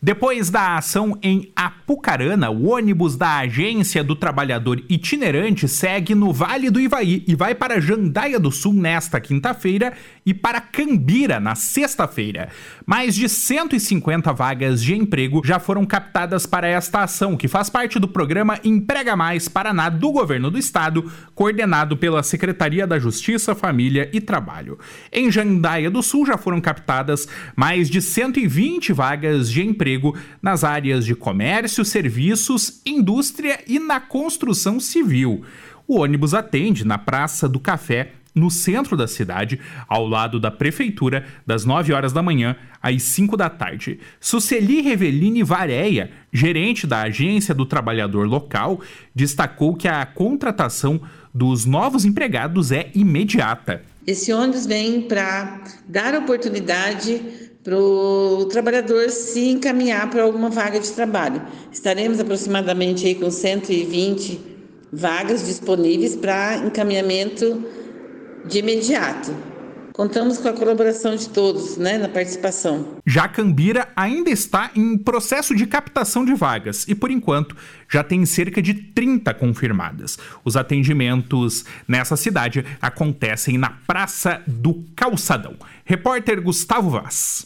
Depois da ação em Apucarana, o ônibus da Agência do Trabalhador itinerante segue no Vale do Ivaí e vai para Jandaia do Sul nesta quinta-feira e para Cambira na sexta-feira. Mais de 150 vagas de emprego já foram captadas para esta ação, que faz parte do programa Emprega Mais Paraná do Governo do Estado, coordenado pela Secretaria da Justiça, Família e Trabalho. Em Jandaia do Sul já foram captadas mais de 120 vagas de emprego nas áreas de comércio, serviços, indústria e na construção civil. O ônibus atende na Praça do Café, no centro da cidade, ao lado da prefeitura, das 9 horas da manhã às 5 da tarde. Suceli Reveline Vareia, gerente da Agência do Trabalhador local, destacou que a contratação dos novos empregados é imediata. Esse ônibus vem para dar oportunidade para o trabalhador se encaminhar para alguma vaga de trabalho. Estaremos aproximadamente aí com 120 vagas disponíveis para encaminhamento de imediato. Contamos com a colaboração de todos, na participação. Já Cambira ainda está em processo de captação de vagas e, por enquanto, já tem cerca de 30 confirmadas. Os atendimentos nessa cidade acontecem na Praça do Calçadão. Repórter Gustavo Vaz.